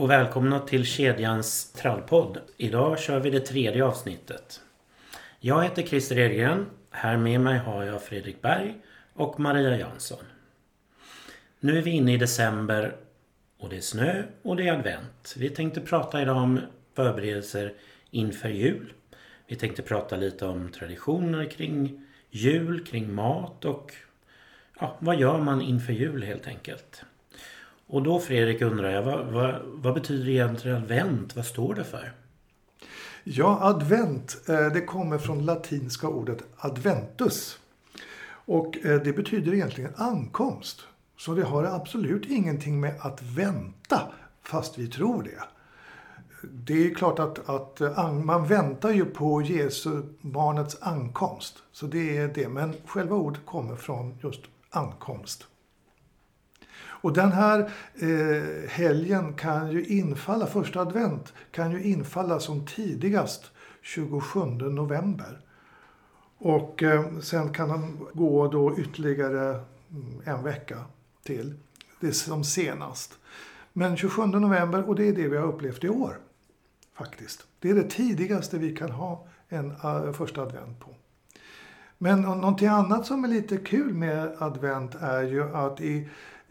och välkomna till Kedjans trallpodd. Idag kör vi det 3:e avsnittet. Jag heter Christer Edgren. Här med mig har jag Fredrik Berg och Maria Jansson. Nu är vi inne i december och det är snö och det är advent. Vi tänkte prata idag om förberedelser inför jul. Vi tänkte prata lite om traditioner kring jul, kring mat och vad gör man inför jul helt enkelt. Och då Fredrik undrar jag, vad betyder egentligen advent? Vad står det för? Ja, advent, det kommer från latinska ordet adventus. Och det betyder egentligen ankomst. Så det har absolut ingenting med att vänta, fast vi tror det. Det är klart att man väntar ju på Jesu barnets ankomst. Så det är det, men själva ordet kommer från just ankomst. Och den här helgen kan ju infalla, första advent kan ju infalla som tidigast 27 november. Och sen kan den gå då ytterligare en vecka till, det är som senast. Men 27 november, och det är det vi har upplevt i år faktiskt. Det är det tidigaste vi kan ha en första advent på. Men någonting annat som är lite kul med advent är ju att i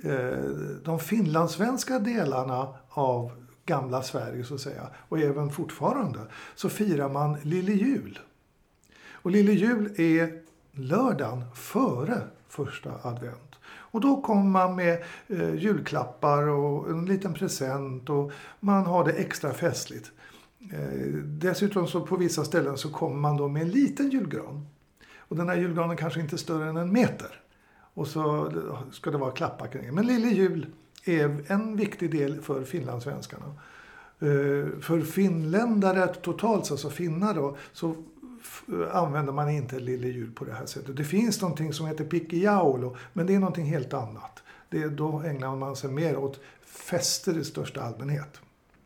de finlandssvenska delarna av gamla Sverige så att säga, och även fortfarande, så firar man lille jul. Och lille jul är lördagen före första advent. Och då kommer man med julklappar och en liten present och man har det extra festligt. Dessutom så på vissa ställen så kommer man då med en liten julgran. Och den här julgranen kanske inte är större än 1 meter. Och så ska det vara klappar kring. Men lille jul är en viktig del för finlandssvenskarna. För finländare totalt, alltså finnar då, så använder man inte lille jul på det här sättet. Det finns någonting som heter pikkujaulo, men det är någonting helt annat. Då ägnar man sig mer åt fester i största allmänhet.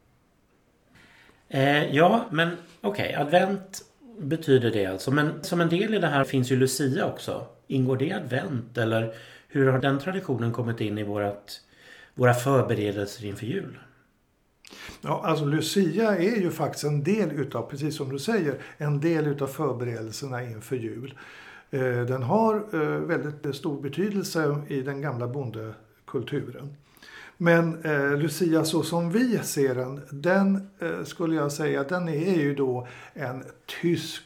Men okej, advent betyder det alltså. Men som en del i det här finns ju Lucia också. Ingår det advent eller hur har den traditionen kommit in i våra förberedelser inför jul? Ja, alltså Lucia är ju faktiskt en del utav, precis som du säger, en del utav förberedelserna inför jul. Den har väldigt stor betydelse i den gamla bondekulturen. Men Lucia så som vi ser den skulle jag säga, den är ju då en tysk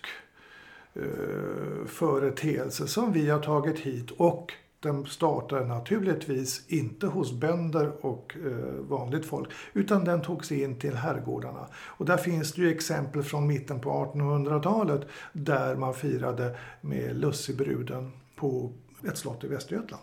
företeelse som vi har tagit hit, och den startar naturligtvis inte hos bönder och vanligt folk, utan den togs in till herrgårdarna. Och där finns det ju exempel från mitten på 1800-talet där man firade med lussebruden på ett slott i Västergötland.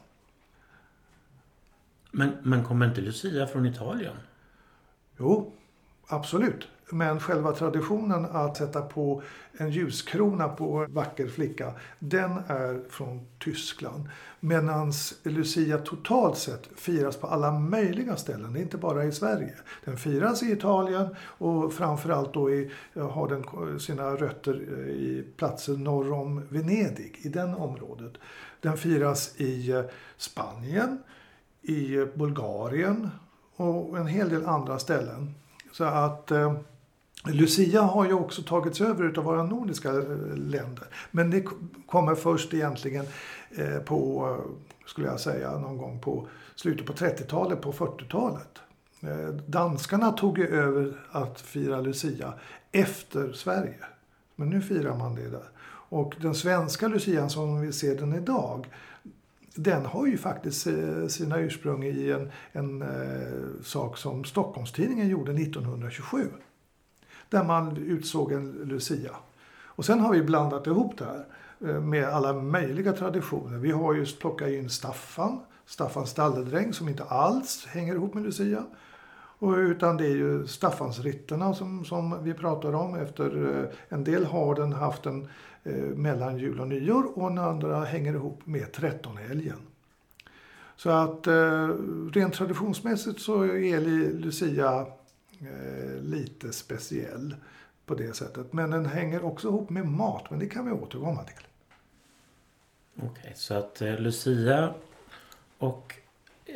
Men kommer inte Lucia från Italien? Jo, absolut. Men själva traditionen att sätta på en ljuskrona på vacker flicka, den är från Tyskland. Medan Lucia totalt sett firas på alla möjliga ställen, det är inte bara i Sverige. Den firas i Italien och framförallt då har den sina rötter i platser norr om Venedig, i den området. Den firas i Spanien, i Bulgarien och en hel del andra ställen. Så att Lucia har ju också tagits över av våra nordiska länder. Men det kommer först egentligen på, skulle jag säga, någon gång på slutet på 30-talet, på 40-talet. Danskarna tog ju över att fira Lucia efter Sverige. Men nu firar man det där. Och den svenska Lucian som vi ser den idag, den har ju faktiskt sina ursprung i en sak som Stockholmstidningen gjorde 1927. Där man utsåg en Lucia. Och sen har vi blandat ihop det här med alla möjliga traditioner. Vi har just plockat in Staffans stalledräng som inte alls hänger ihop med Lucia. Utan det är ju Staffansritterna som vi pratar om. Efter en del har den haft en mellan jul och nyår, och den andra hänger ihop med 13-helgen. Så att rent traditionsmässigt så är Lucia lite speciell på det sättet. Men den hänger också ihop med mat, men det kan vi återkomma till. Okej, så att Lucia och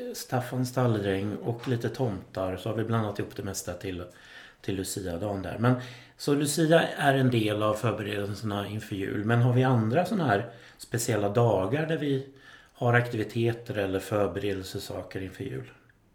Staffan stalledräng och lite tomtar, så har vi blandat ihop det mesta till Lucia-dagen där. Men så Lucia är en del av förberedelserna inför jul. Men har vi andra sådana här speciella dagar där vi har aktiviteter eller förberedelsesaker inför jul?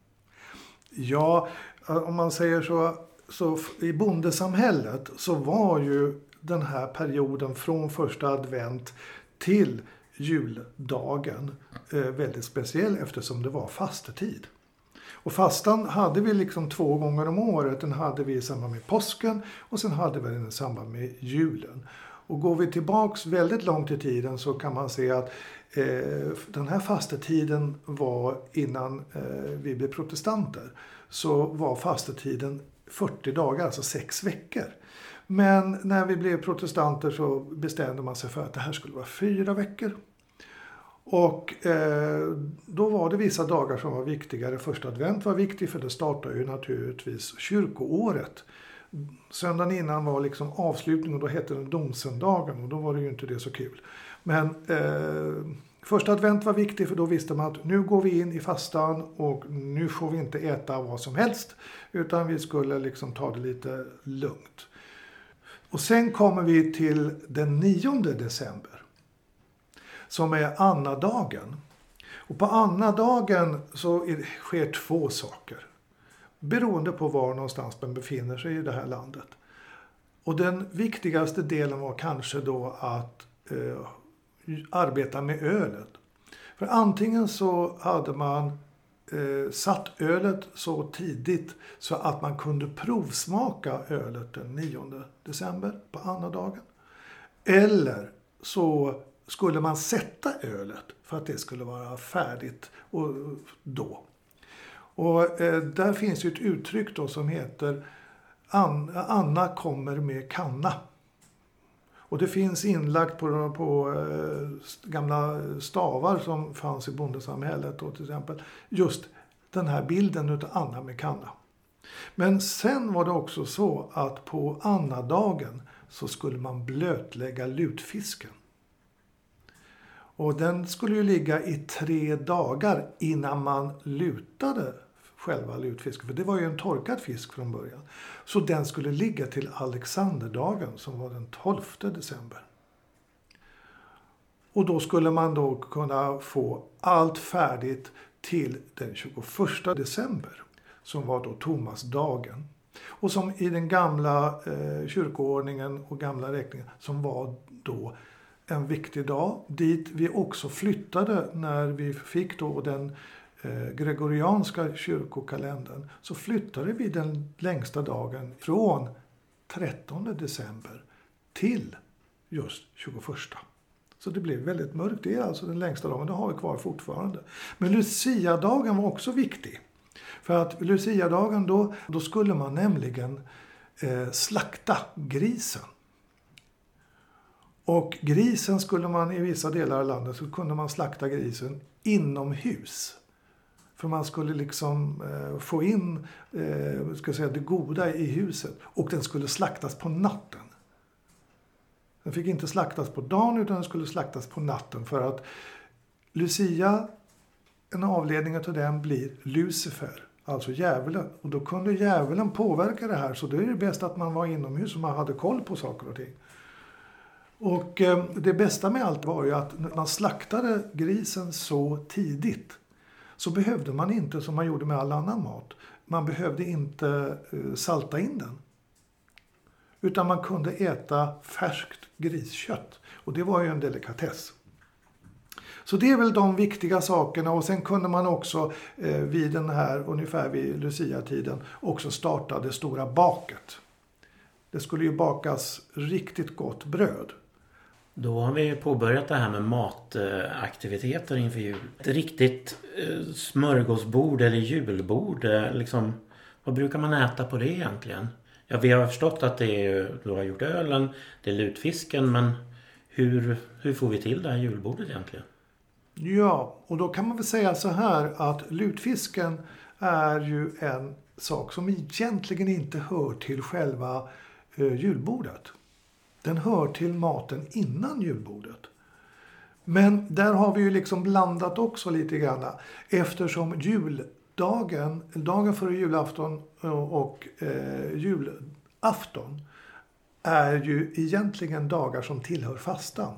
Ja, om man säger så i bondesamhället så var ju den här perioden från första advent till juldagen väldigt speciell eftersom det var fastetid. Och fastan hade vi liksom 2 gånger om året. Den hade vi i samband med påsken och sen hade vi den i samband med julen. Och går vi tillbaks väldigt långt i tiden så kan man se att den här fastetiden var innan vi blev protestanter. Så var fastetiden 40 dagar, alltså 6 veckor. Men när vi blev protestanter så bestämde man sig för att det här skulle vara 4 veckor. Och då var det vissa dagar som var viktigare. Första advent var viktig för det startade ju naturligtvis kyrkoåret. Söndagen innan var liksom avslutning och då hette den domsöndagen och då var det ju inte det så kul. Men första advent var viktig för då visste man att nu går vi in i fastan och nu får vi inte äta vad som helst utan vi skulle liksom ta det lite lugnt. Och sen kommer vi till den 9 december som är Annadagen. Och på Annadagen så sker 2 saker. Beroende på var någonstans man befinner sig i det här landet. Och den viktigaste delen var kanske då att arbeta med ölet. För antingen så hade man satt ölet så tidigt så att man kunde provsmaka ölet den 9 december på Annadagen. Eller så skulle man sätta ölet för att det skulle vara färdigt då. Och där finns ju ett uttryck då som heter Anna kommer med kanna. Och det finns inlagt på gamla stavar som fanns i bondesamhället då, till exempel. Just den här bilden av Anna med kanna. Men sen var det också så att på Annadagen så skulle man blötlägga lutfisken. Och den skulle ju ligga i 3 dagar innan man lutade själva lutfisken. För det var ju en torkad fisk från början. Så den skulle ligga till Alexanderdagen som var den 12 december. Och då skulle man då kunna få allt färdigt till den 21 december. Som var då Thomasdagen. Och som i den gamla kyrkoordningen och gamla räkningen som var då en viktig dag. Dit vi också flyttade när vi fick då den gregorianska kyrkokalendern. Så flyttade vi den längsta dagen från 13 december till just 21. Så det blev väldigt mörkt. Det är alltså den längsta dagen. Det har vi kvar fortfarande. Men Lucia-dagen var också viktig. För att Lucia-dagen då skulle man nämligen slakta grisen. Och grisen skulle man i vissa delar av landet så kunde man slakta grisen inomhus. För man skulle liksom få in det goda i huset. Och den skulle slaktas på natten. Den fick inte slaktas på dagen utan den skulle slaktas på natten. För att Lucia, en avledning av den blir Lucifer. Alltså djävulen. Och då kunde djävulen påverka det här. Så det är det bäst att man var inomhus och man hade koll på saker och ting. Och det bästa med allt var ju att när man slaktade grisen så tidigt så behövde man inte, som man gjorde med all annan mat, man behövde inte salta in den. Utan man kunde äta färskt griskött. Och det var ju en delikatess. Så det är väl de viktiga sakerna. Och sen kunde man också vid den här, ungefär vid Lucia-tiden, också starta det stora baket. Det skulle ju bakas riktigt gott bröd. Då har vi påbörjat det här med mataktiviteter inför jul. Ett riktigt smörgåsbord eller julbord, liksom, vad brukar man äta på det egentligen? Ja, vi har förstått att det är, du har gjort ölen, det är lutfisken, men hur får vi till det här julbordet egentligen? Ja, och då kan man väl säga så här att lutfisken är ju en sak som egentligen inte hör till själva julbordet. Den hör till maten innan julbordet. Men där har vi ju liksom blandat också lite grann. Eftersom dagen före julafton och julafton är ju egentligen dagar som tillhör fastan.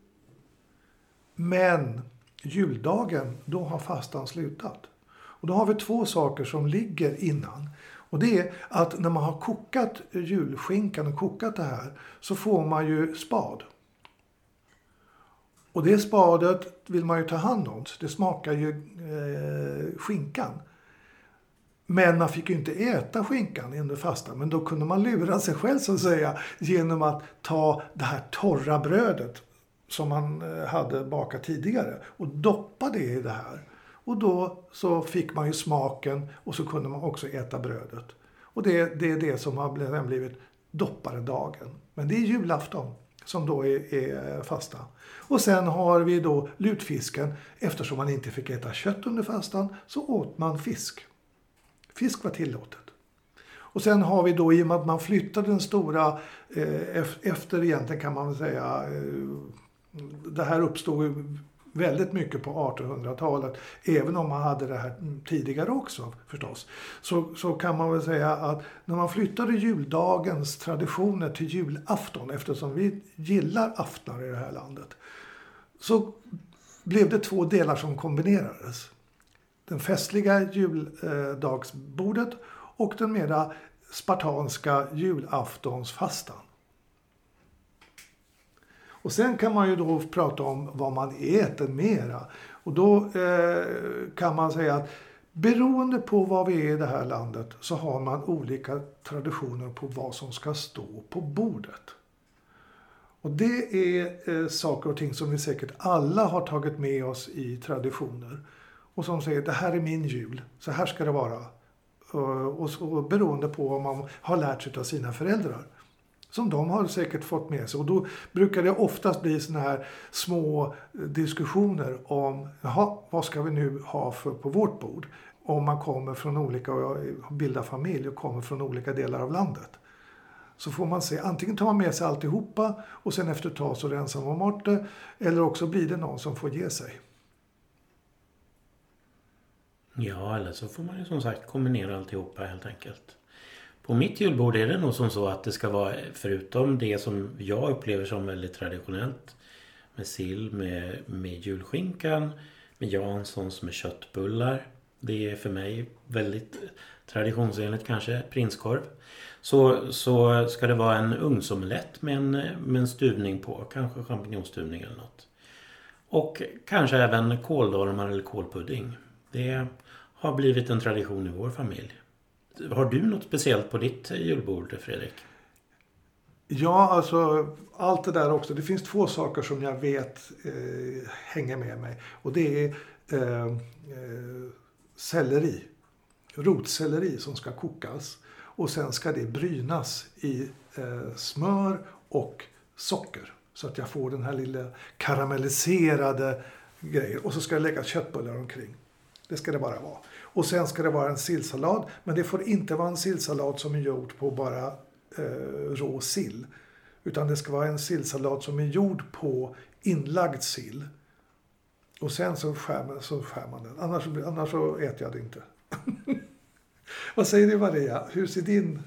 Men juldagen, då har fastan slutat. Och då har vi 2 saker som ligger innan. Och det är att när man har kokat julskinkan och kokat det här så får man ju spad. Och det spadet vill man ju ta hand om. Det smakar ju skinkan. Men man fick ju inte äta skinkan under fastan. Men då kunde man lura sig själv så att säga genom att ta det här torra brödet som man hade bakat tidigare och doppa det i det här. Och då så fick man ju smaken och så kunde man också äta brödet. Och det är det som har blivit dopparedagen. Men det är julafton som då är fasta. Och sen har vi då lutfisken. Eftersom man inte fick äta kött under fastan så åt man fisk. Fisk var tillåtet. Och sen har vi då, i och med att man flyttade den stora, efter egentligen kan man väl säga, det här uppstod väldigt mycket på 1800-talet. Även om man hade det här tidigare också förstås. Så kan man väl säga att när man flyttade juldagens traditioner till julafton, eftersom vi gillar aftnar i det här landet, så blev det 2 delar som kombinerades. Den festliga juldagsbordet och den mera spartanska julaftonsfastan. Och sen kan man ju då prata om vad man äter mera. Och då kan man säga att beroende på vad vi är i det här landet så har man olika traditioner på vad som ska stå på bordet. Och det är saker och ting som vi säkert alla har tagit med oss i traditioner. Och som säger, det här är min jul, så här ska det vara. Och beroende på vad man har lärt sig av sina föräldrar. Som de har säkert fått med sig. Och då brukar det oftast bli såna här små diskussioner om, vad ska vi nu ha på vårt bord? Om man kommer från olika, bildar familj och kommer från olika delar av landet. Så får man se, antingen tar man med sig alltihopa och sen efter ett tag så rensar man bort det. Eller också blir det någon som får ge sig. Ja, eller så får man ju som sagt kombinera alltihopa helt enkelt. På mitt julbord är det nog som så att det ska vara, förutom det som jag upplever som väldigt traditionellt, med sill, med julskinkan, med Janssons, med köttbullar. Det är för mig väldigt traditionsenligt kanske, prinskorv. Så ska det vara en ugnsomelett med en stuvning på, kanske champinjonstuvning eller något. Och kanske även kåldolmar eller kålpudding. Det har blivit en tradition i vår familj. Har du något speciellt på ditt julbord, Fredrik? Ja, alltså allt det där också. Det finns 2 saker som jag vet hänger med mig. Och det är selleri. Rotselleri som ska kokas. Och sen ska det brynas i smör och socker. Så att jag får den här lilla karamelliserade grejen. Och så ska jag lägga köttbullar omkring. Det ska det bara vara. Och sen ska det vara en sillsallad. Men det får inte vara en sillsallad som är gjord på bara rå sill. Utan det ska vara en sillsallad som är gjord på inlagd sill. Och sen så skär man den. Annars så äter jag det inte. Vad säger du, Maria? Hur ser din?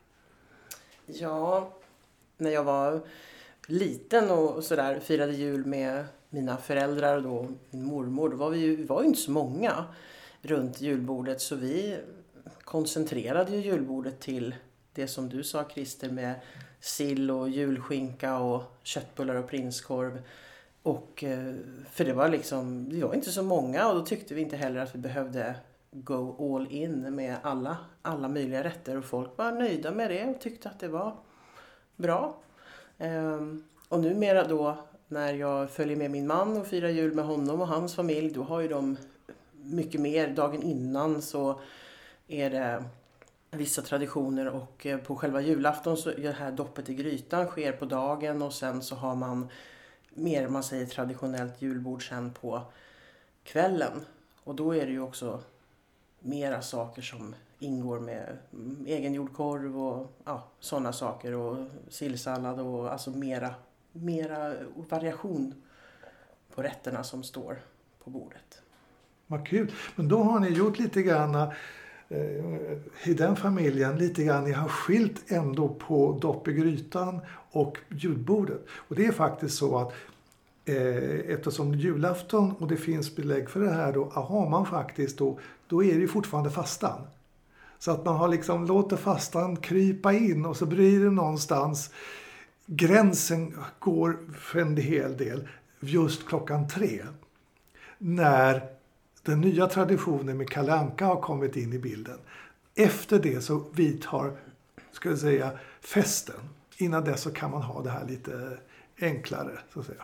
Ja, när jag var liten och sådär firade jul med mina föräldrar och då min mormor, då var vi var ju inte så många runt julbordet, så vi koncentrerade ju julbordet till det som du sa, Christer, med sill och julskinka och köttbullar och prinskorv. Och för det var liksom, vi var inte så många och då tyckte vi inte heller att vi behövde go all in med alla möjliga rätter, och folk var nöjda med det och tyckte att det var bra. Och numera då när jag följer med min man och firar jul med honom och hans familj, då har ju de mycket mer. Dagen innan så är det vissa traditioner, och på själva julafton så det här doppet i grytan sker på dagen, och sen så har man mer, man säger traditionellt julbord sen på kvällen. Och då är det ju också mera saker som ingår med egengjord och sådana saker, och sillsallad och alltså mera variation på rätterna som står på bordet. Vad kul. Men då har ni gjort lite grann i den familjen, lite grann, ni har skilt ändå på dopp i grytan och julbordet. Och det är faktiskt så att eftersom julafton, och det finns belägg för det här, då har man faktiskt då är det ju fortfarande fastan. Så att man har liksom låter fastan krypa in och så blir det någonstans, gränsen går för en hel del just 3:00. När den nya traditionen med Kalle Anka har kommit in i bilden. Efter det så vidtar, ska jag säga, festen. Innan dess så kan man ha det här lite enklare, så att säga.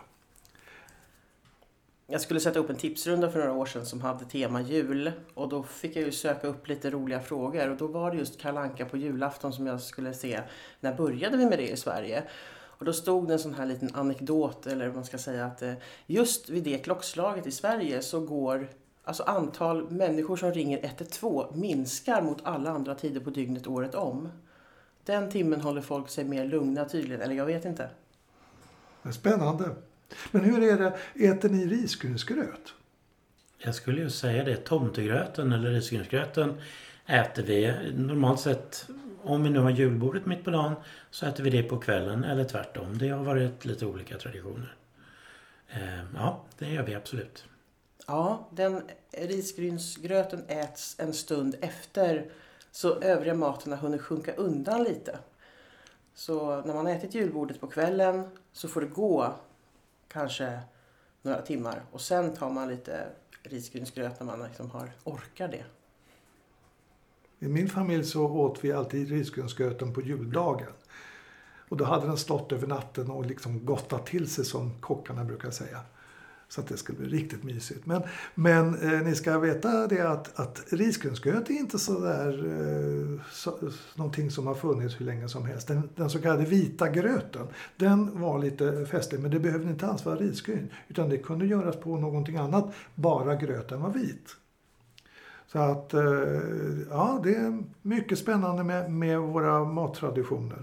Jag skulle sätta upp en tipsrunda för några år sedan som hade tema jul. Och då fick jag ju söka upp lite roliga frågor. Och då var det just Kalle Anka på julafton som jag skulle se. När började vi med det i Sverige? Och då stod det en sån här liten anekdot, eller vad man ska säga, att just vid det klockslaget i Sverige så går alltså antal människor som ringer 112 minskar mot alla andra tider på dygnet året om. Den timmen håller folk sig mer lugna tydligen, eller jag vet inte. Det är spännande. Men hur är det, äter ni risgrynsgröt? Jag skulle ju säga det, tomtegröten eller risgrynsgröten äter vi normalt sett. Om vi nu har julbordet mitt på dagen så äter vi det på kvällen eller tvärtom. Det har varit lite olika traditioner. Ja, det gör vi absolut. Ja, den risgrynsgröten äts en stund efter så övriga maten har hunnit sjunka undan lite. Så när man ätit julbordet på kvällen så får det gå kanske några timmar. Och sen tar man lite risgrynsgröt när man liksom orkar det. I min familj så åt vi alltid risgrynsgröten på juldagen. Och då hade den stått över natten och liksom gottat till sig, som kockarna brukar säga. Så att det skulle bli riktigt mysigt. Men ni ska veta det att risgrynsgröt är inte så där någonting som har funnits hur länge som helst. Den så kallade vita gröten, den var lite festlig, men det behövde inte alls vara risgryn. Utan det kunde göras på någonting annat, bara gröten var vit. Så att ja, det är mycket spännande med våra mattraditioner.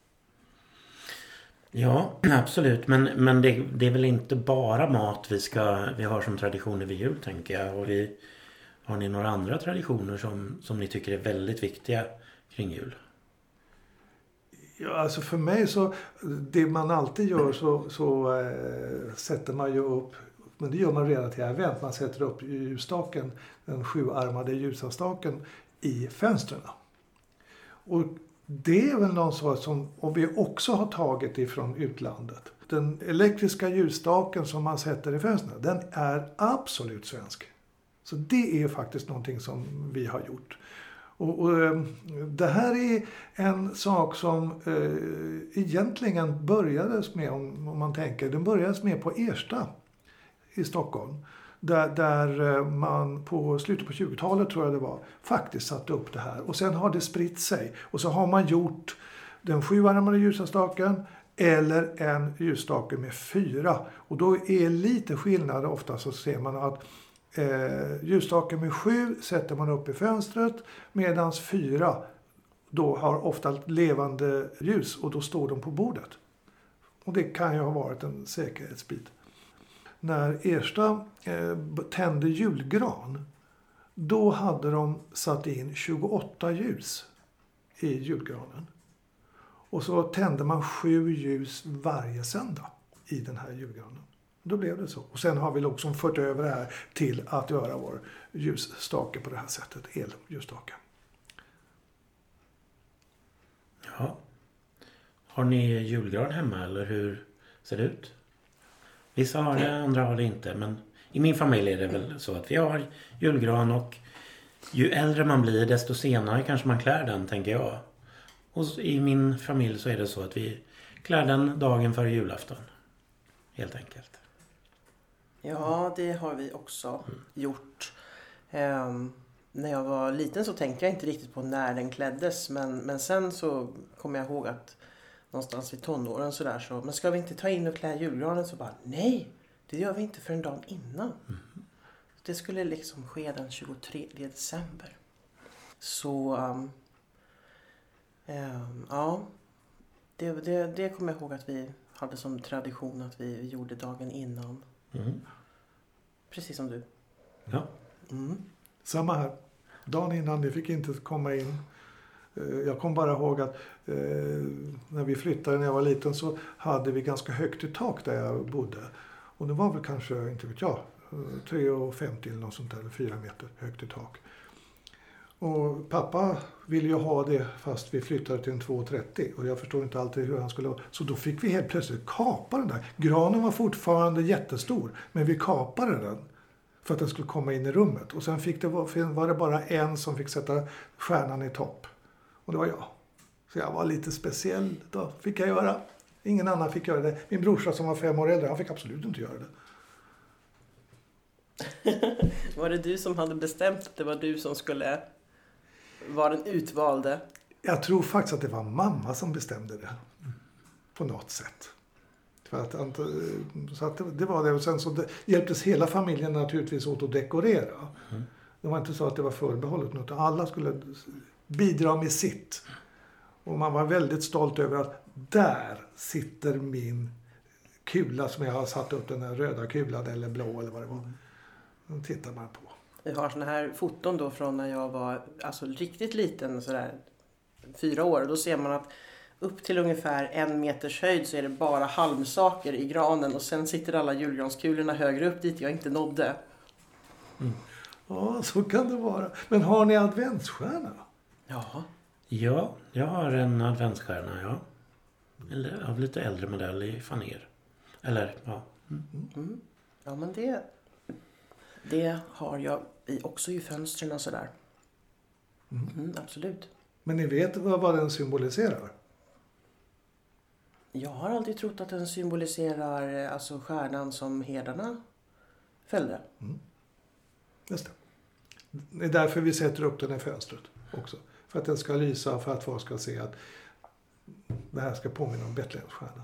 Ja, absolut. Men det är väl inte bara mat vi har som traditioner vid jul, tänker jag. Och har ni några andra traditioner som ni tycker är väldigt viktiga kring jul? Ja, alltså för mig så, det man alltid gör så sätter man ju upp, men det gör man redan till advent, man sätter upp ljusstaken, den 7-armade ljusastaken i fönstren. Och det är väl någon sak som, och vi också har tagit ifrån utlandet. Den elektriska ljusstaken som man sätter i fönstren, den är absolut svensk. Så det är faktiskt någonting som vi har gjort. Och det här är en sak som egentligen börjades med, om man tänker, den börjades med på Ersta i Stockholm. Där man på slutet på 20-talet, tror jag det var, faktiskt satte upp det här. Och sen har det spritt sig. Och så har man gjort den 7-armade ljusstaken eller en ljusstake med 4. Och då är lite skillnad, ofta så ser man att ljusstaken med 7 sätter man upp i fönstret, medan 4 då har ofta levande ljus och då står de på bordet. Och det kan ju ha varit en säkerhetsbit. När Ersta tände julgran, då hade de satt in 28 ljus i julgranen. Och så tände man 7 ljus varje söndag i den här julgranen. Då blev det så. Och sen har vi också fört över det här till att göra vår ljusstake på det här sättet, elljusstake. Ja. Har ni julgran hemma eller hur ser det ut? Vissa har det, andra har det inte. Men i min familj är det väl så att vi har julgran, och ju äldre man blir desto senare kanske man klär den, tänker jag. Och i min familj så är det så att vi klär den dagen före julafton. Helt enkelt. Ja, det har vi också gjort. När jag var liten så tänkte jag inte riktigt på när den kläddes. Men sen så kommer jag ihåg att någonstans i tonåren sådär så, men ska vi inte ta in och klä julgranen? Så bara, nej, det gör vi inte för en dag innan. Det skulle liksom ske den 23 december. Så ja, det kommer jag ihåg att vi hade som tradition att vi gjorde dagen innan. Precis som du. Ja. Samma här. Dagen innan vi fick inte komma in. Jag kom bara ihåg att när vi flyttade när jag var liten så hade vi ganska högt i tak där jag bodde. Och det var väl kanske, inte vet jag, 3,50 eller något sånt där, 4 meter högt i tak. Och pappa ville ju ha det fast vi flyttade till en 2,30 och jag förstår inte alltid hur han skulle ha. Så då fick vi helt plötsligt kapa den där. Granen var fortfarande jättestor men vi kapade den för att den skulle komma in i rummet. Och sen var det bara en som fick sätta stjärnan i topp. Och det var jag. Så jag var lite speciell. Då fick jag göra. Ingen annan fick göra det. Min brorsa som var 5 år äldre, han fick absolut inte göra det. Var det du som hade bestämt att det var du som skulle vara den utvalde? Jag tror faktiskt att det var mamma som bestämde det. På något sätt. För att, så att det var det. Och sen så hjälptes hela familjen naturligtvis åt att dekorera. Det var inte så att det var förbehållet något. Alla skulle bidra med sitt. Och man var väldigt stolt över att där sitter min kula som jag har satt upp, den här röda kulan eller blå eller vad det var. Den tittar man på. Vi har såna här foton då från när jag var alltså riktigt liten, sådär 4 år. Då ser man att upp till ungefär 1 meters höjd så är det bara halmsaker i granen. Och sen sitter alla julgranskulorna högre upp dit jag inte nådde. Ja, så kan det vara. Men har ni adventsstjärna? Ja. Ja, jag har en adventsstjärna, ja. Eller av lite äldre modell i faner. Eller, ja. Ja, men det har jag också i fönstren och sådär. Absolut. Men ni vet vad den symboliserar? Jag har alltid trott att den symboliserar alltså stjärnan som herdarna fällde. Just det. Det är därför vi sätter upp den i fönstret också. För att den ska lysa, för att folk ska se att det här ska påminna om Betlehemsstjärnan.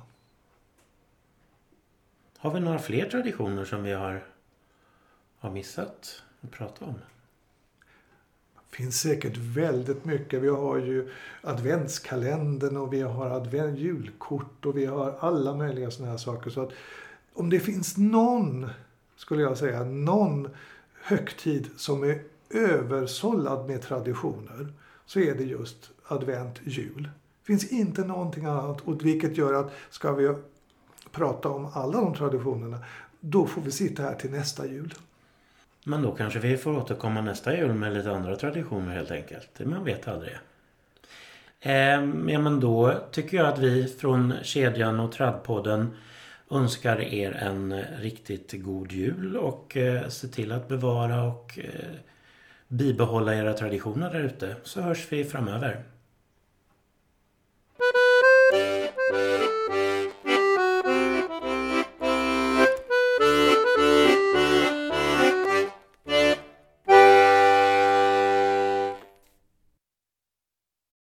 Har vi några fler traditioner som vi har missat att prata om? Det finns säkert väldigt mycket. Vi har ju adventskalendern och vi har julkort och vi har alla möjliga sådana här saker. Så att om det finns någon, skulle jag säga, någon högtid som är översållad med traditioner, så är det just advent, jul. Det finns inte någonting annat, och vilket gör att ska vi prata om alla de traditionerna, då får vi sitta här till nästa jul. Men då kanske vi får återkomma nästa jul med lite andra traditioner helt enkelt. Man vet aldrig. Ja, men då tycker jag att vi från Kedjan och Trädpodden önskar er en riktigt god jul och se till att bevara och bibehålla era traditioner där ute. Så hörs vi framöver.